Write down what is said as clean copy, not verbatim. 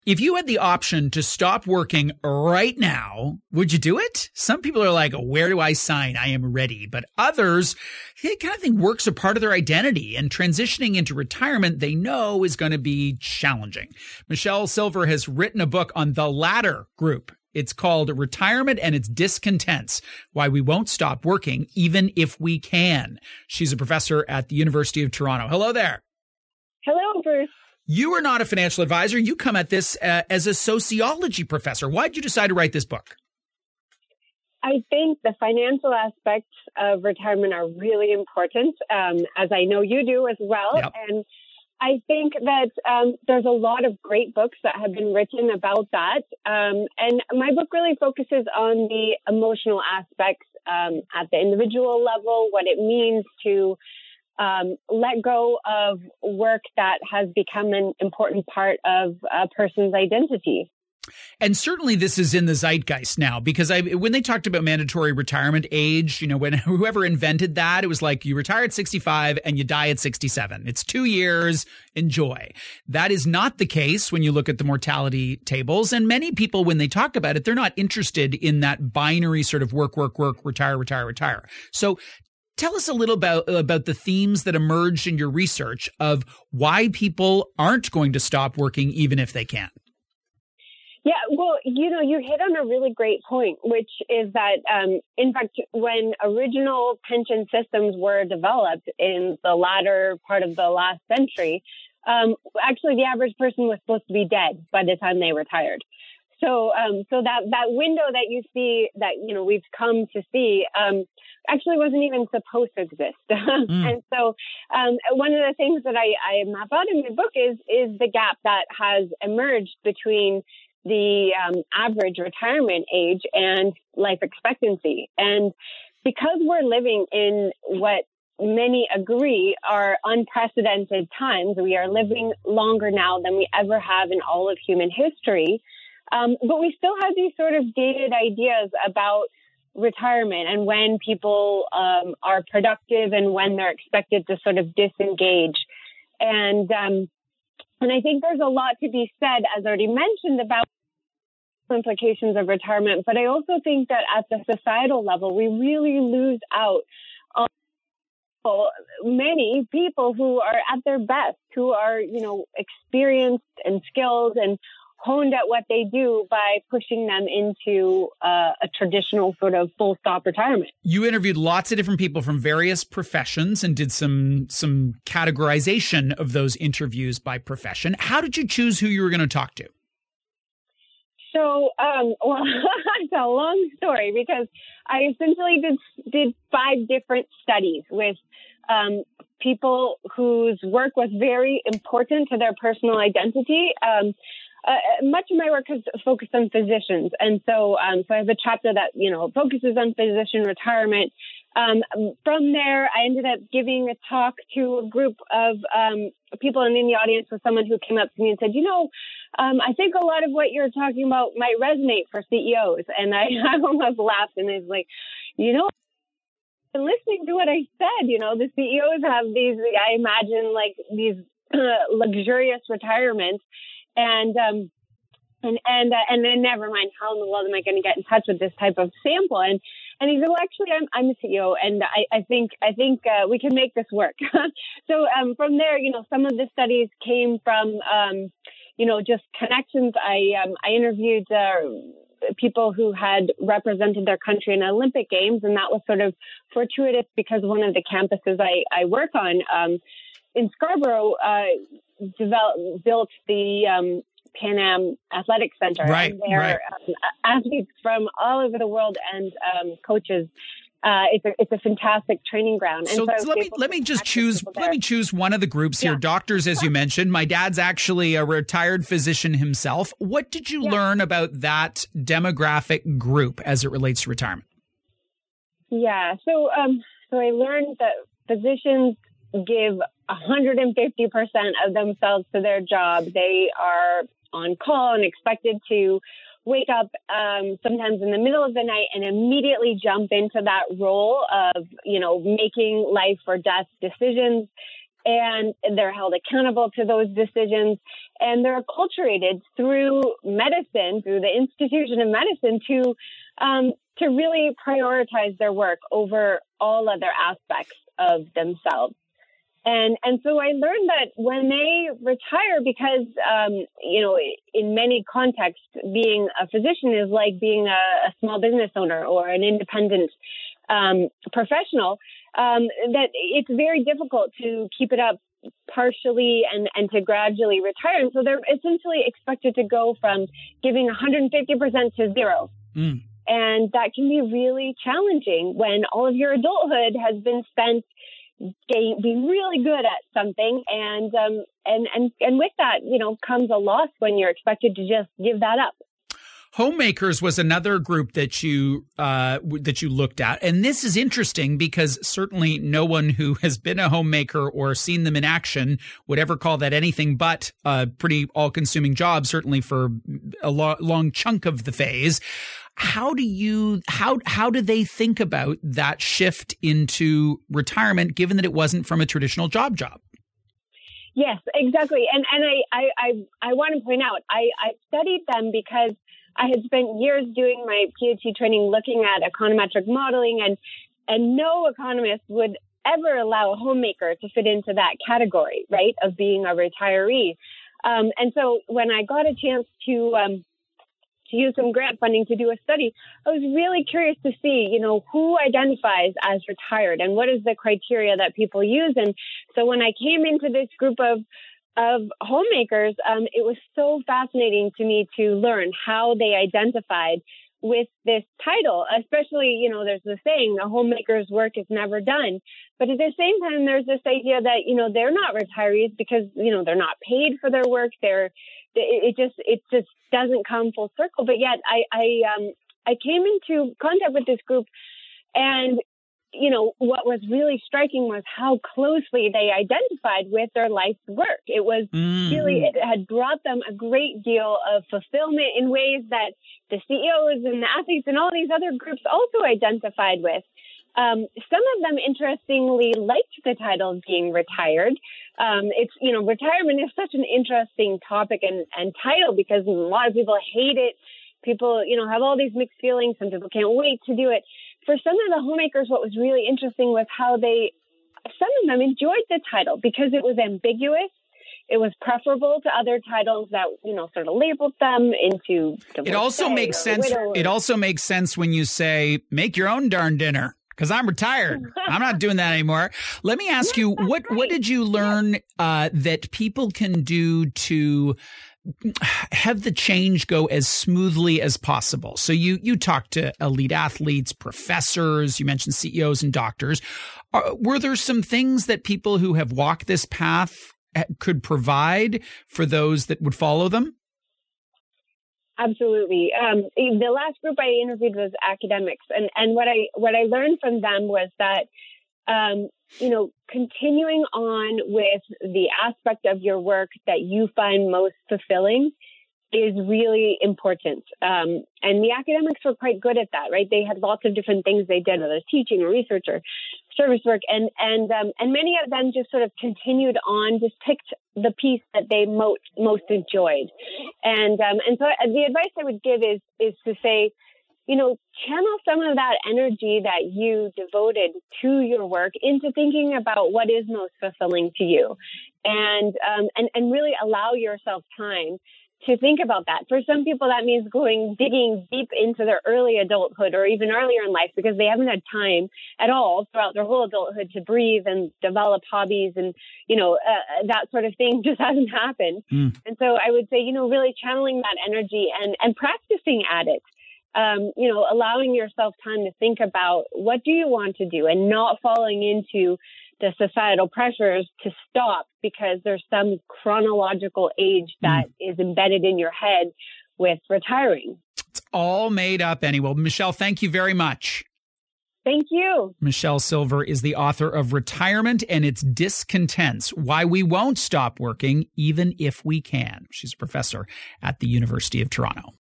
If you had the option to stop working right now, would you do it? Some people are like, where do I sign? I am ready. But others, they kind of think work's a part of their identity, and transitioning into retirement they know is going to be challenging. Michelle Silver has written a book on the latter group. It's called Retirement and Its Discontents, Why We Won't Stop Working Even If We Can. She's a professor at the University of Toronto. Hello there. Hello, Bruce. You are not a financial advisor. You come at this as a sociology professor. Why did you decide to write this book? I think the financial aspects of retirement are really important, as I know you do as well. Yep. And I think that there's a lot of great books that have been written about that. And my book really focuses on the emotional aspects at the individual level, what it means to let go of work that has become an important part of a person's identity. And certainly this is in the zeitgeist now, because when they talked about mandatory retirement age, when whoever invented that, it was like you retire at 65 and you die at 67. It's 2 years. Enjoy. That is not the case when you look at the mortality tables. And many people, when they talk about it, they're not interested in that binary sort of work, retire. So tell us a little about the themes that emerged in your research of why people aren't going to stop working even if they can. Yeah, well, you hit on a really great point, which is that, in fact, when original pension systems were developed in the latter part of the last century, actually the average person was supposed to be dead by the time they retired. So that window that you see that, we've come to see, actually wasn't even supposed to exist. And so, one of the things that I map out in my book is the gap that has emerged between the average retirement age and life expectancy. And because we're living in what many agree are unprecedented times, we are living longer now than we ever have in all of human history. But we still have these sort of dated ideas about retirement and when people are productive and when they're expected to sort of disengage. And I think there's a lot to be said, as already mentioned, about implications of retirement. But I also think that at the societal level, we really lose out on many people who are at their best, who are, experienced and skilled and honed at what they do by pushing them into a traditional sort of full stop retirement. You interviewed lots of different people from various professions and did some categorization of those interviews by profession. How did you choose who you were going to talk to? So, it's a long story because I essentially did 5 different studies with people whose work was very important to their personal identity. Much of my work has focused on physicians. And so I have a chapter that, focuses on physician retirement. From there, I ended up giving a talk to a group of people, and in the audience was someone who came up to me and said, I think a lot of what you're talking about might resonate for CEOs. And I almost laughed, and I was like, and listening to what I said, the CEOs have these, I imagine, like these luxurious retirements. And then never mind, how in the world am I going to get in touch with this type of sample? And he said, well, actually, I'm a CEO, and I think we can make this work. So from there, some of the studies came from, just connections. I interviewed people who had represented their country in Olympic Games, and that was sort of fortuitous because one of the campuses I work on in Scarborough built the Pan Am Athletic Center. Right, and they're athletes from all over the world and coaches. It's a fantastic training ground. So, and so let me choose one of the groups here. Doctors, as you mentioned, my dad's actually a retired physician himself. What did you learn about that demographic group as it relates to retirement? Yeah, so I learned that physicians give 150% of themselves to their job. They are on call and expected to wake up sometimes in the middle of the night and immediately jump into that role of, making life or death decisions. and they're held accountable to those decisions, and they're acculturated through medicine, through the institution of medicine, to really prioritize their work over all other aspects of themselves. And so I learned that when they retire, because, in many contexts, being a physician is like being a small business owner or an independent professional, that it's very difficult to keep it up partially and to gradually retire. And so they're essentially expected to go from giving 150% to zero. Mm. And that can be really challenging when all of your adulthood has been spent being really good at something, and with that, comes a loss when you're expected to just give that up. Homemakers was another group that you looked at, and this is interesting because certainly no one who has been a homemaker or seen them in action would ever call that anything but a pretty all-consuming job. Certainly for a long chunk of the phase. How do they think about that shift into retirement, given that it wasn't from a traditional job? Yes, exactly. And I want to point out, I studied them because I had spent years doing my PhD training looking at econometric modeling, and no economist would ever allow a homemaker to fit into that category, right, of being a retiree. And so when I got a chance to use some grant funding to do a study, I was really curious to see, who identifies as retired and what is the criteria that people use. And so when I came into this group of homemakers, it was so fascinating to me to learn how they identified with this title, especially, there's the saying, a homemaker's work is never done. But at the same time, there's this idea that, they're not retirees because, they're not paid for their work. It just doesn't come full circle. But yet I came into contact with this group, and what was really striking was how closely they identified with their life's work. It was really, it had brought them a great deal of fulfillment in ways that the CEOs and the athletes and all these other groups also identified with. Some of them, interestingly, liked the title of being retired. Retirement is such an interesting topic and title because a lot of people hate it. People, have all these mixed feelings. Some people can't wait to do it. For some of the homemakers, what was really interesting was how some of them enjoyed the title because it was ambiguous. It was preferable to other titles that, sort of labeled them into. It also makes sense. It also makes sense when you say, make your own darn dinner. Because I'm retired. I'm not doing that anymore. Let me ask you, what did you learn that people can do to have the change go as smoothly as possible? So you talked to elite athletes, professors, you mentioned CEOs and doctors. Were there some things that people who have walked this path could provide for those that would follow them? Absolutely. The last group I interviewed was academics. And what I learned from them was that, continuing on with the aspect of your work that you find most fulfilling is really important. And the academics were quite good at that, right? They had lots of different things they did, whether it's teaching or research or service work. And many of them just sort of continued on, just picked the piece that they most enjoyed. And so the advice I would give is to say, channel some of that energy that you devoted to your work into thinking about what is most fulfilling to you, and really allow yourself time to think about that. For some people, that means digging deep into their early adulthood or even earlier in life because they haven't had time at all throughout their whole adulthood to breathe and develop hobbies and, that sort of thing just hasn't happened. And so I would say, really channeling that energy and practicing at it. Allowing yourself time to think about what do you want to do and not falling into the societal pressures to stop because there's some chronological age that is embedded in your head with retiring. It's all made up anyway. Well, Michelle, thank you very much. Thank you. Michelle Silver is the author of Retirement and Its Discontents, Why We Won't Stop Working Even If We Can. She's a professor at the University of Toronto.